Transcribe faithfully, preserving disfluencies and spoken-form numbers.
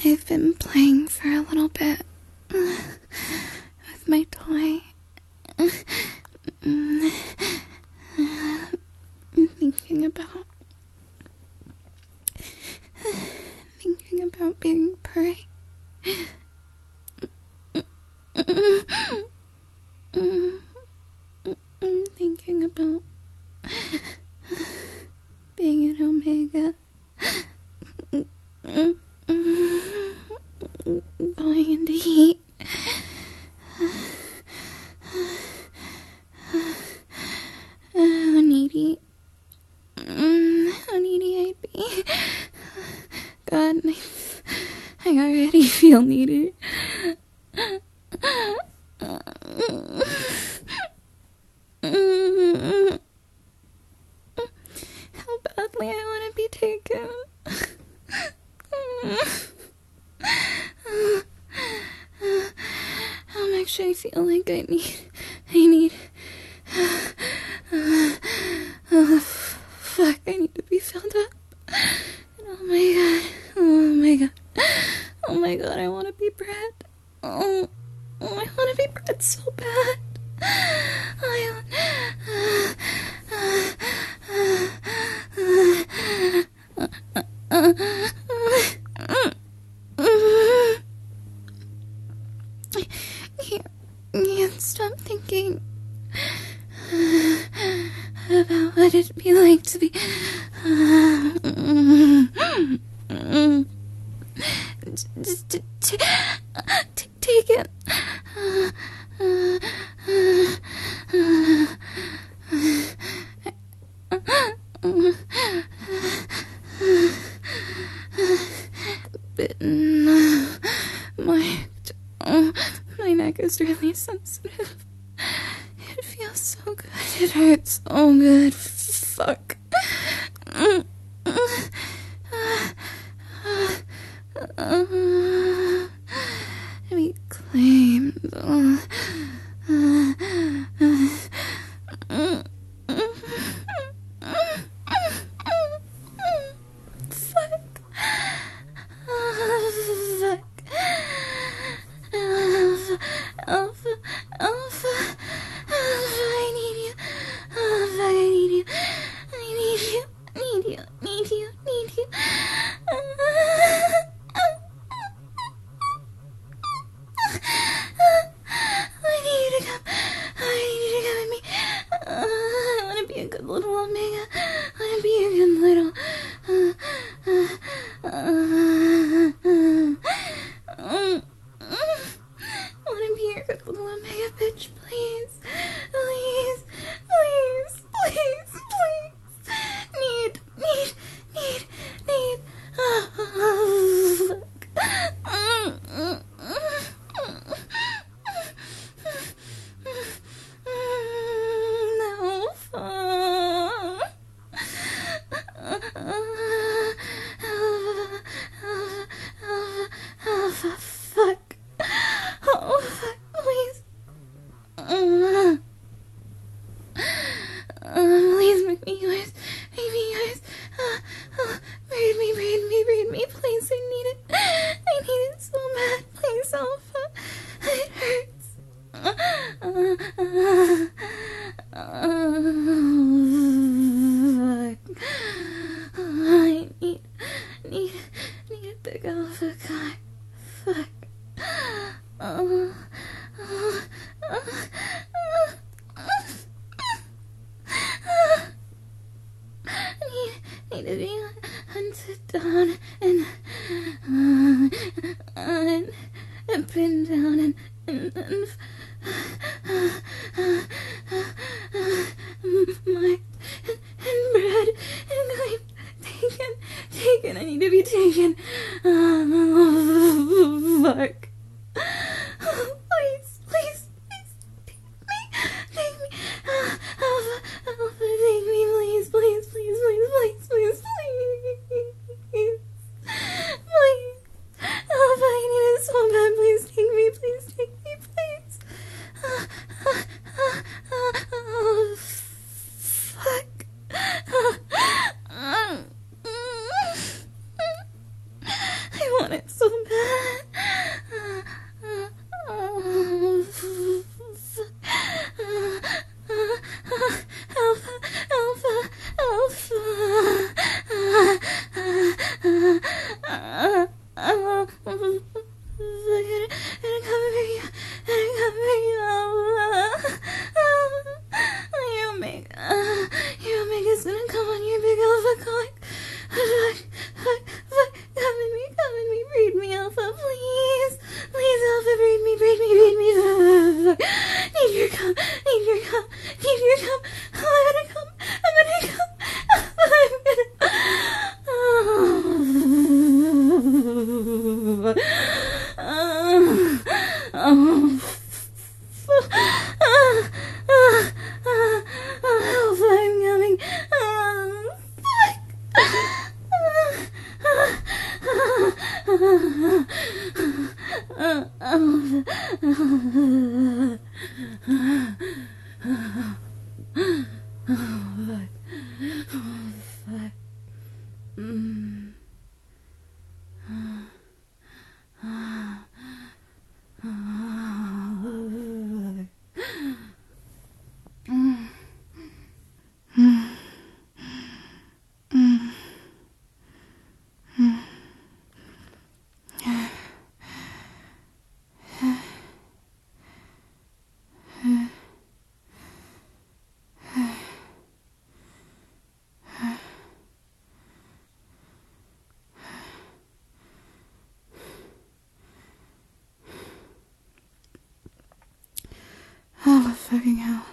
I've been playing for a little bit with my toy. Thinking about thinking about being prey. Thinking about being an Omega. Going into heat. How needy. How needy I'd be. God, I, I already feel needy. How badly I want to be taken. How much I feel like I need, I need, oh, fuck, I need to be filled up. Oh my god, oh my god, oh my god, I want to be bread. Oh, oh I want to be bread so bad. I want, can't, can't stop thinking about what it'd be like to be just to take it. Bitten, marked. Oh, my neck is really sensitive. It feels so good. It hurts so good. Fuck. Reclaimed. Fuck. Fuck. Alpha, Alpha, Alpha, Alpha, I need you. Alpha, I need you. I need you, need you, need you, need you. I need you to come. I need you to come with me. Uh, I want to be a good little Omega. I want to be a good little. Uh, uh, uh, uh, I want to be your good little Omega bitch, please. Please, please, please, please. Need, need, need, need. Oh, fuck. No, fuck. Alpha, fuck. Oh, fuck, please. Uh, please make me yours. Make me yours. Uh, uh, breed me, breed me, breed me. Please, I need it. I need it so bad. Please, Alpha. It hurts. Uh, uh, uh, fuck. I need, need, need a big Alpha car. Fuck. Uh, uh, uh, uh, I need, need to be hunted down and, uh, and, and pinned down and, and, and uh, uh, uh, uh, marked and, and bred and claimed, taken, taken, I need to be taken. Oh, fuck. Please, please, please, take me, take me. Uh, Alpha, Alpha, take me, please, please, please, please, please, please, please. Please. Alpha, I need it so bad. Please take me, please take me, please. Uh, uh, uh, uh, oh, fuck. Uh, uh, I want it so bad. and come pick you, and come pick you up. You make, uh, you make us gonna come on your big alpha cock. Fuck, fuck, fuck, come in me, come in me, breed me alpha, please. Please alpha, breed me, breed me, breed me. Need your cum, need your cum, need your cum. I'm gonna come, I'm gonna come, I'm gonna. Oh, oh, oh, I'm coming. Oh, fuck. Mm. Oh, fucking hell.